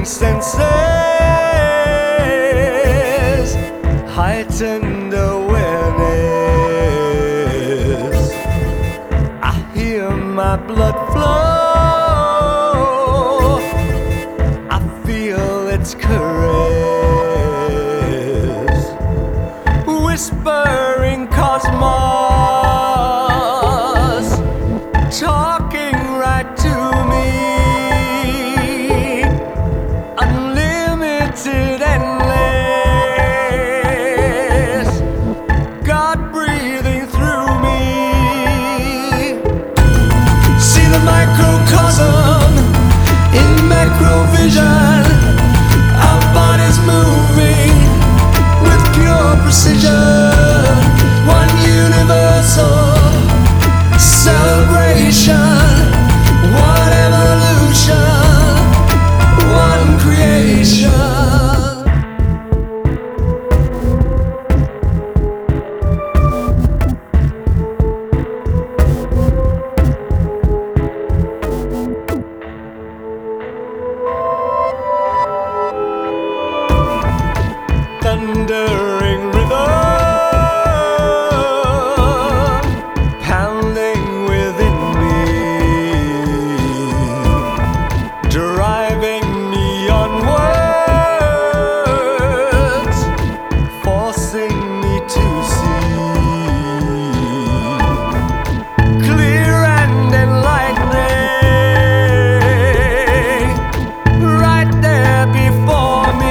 senses, heightened awareness. I hear my blood flow, I feel its caress, whispering cosmos, talking right to me. Unlimited, endless, God breathing through me. See the microcosm in macrovision. Our bodies moving with pure precision. One universal celebration. One evolution. One creation. Thundering rhythm pounding within me, driving me onwards, forcing me to see clear and enlightening, right there before me.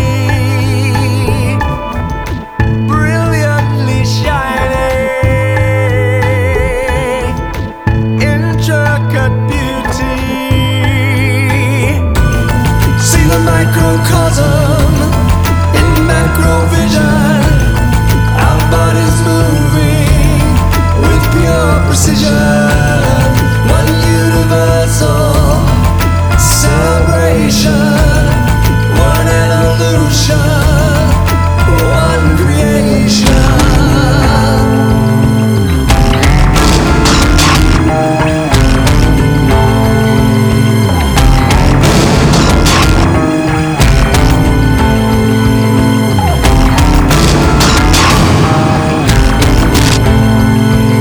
Brilliantly shining, intricate beauty. See the microcosm in macrovision. Our bodies moving with pure precision. One universal celebration. One evolution. One creation.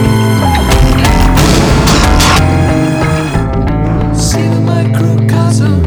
See the microcosm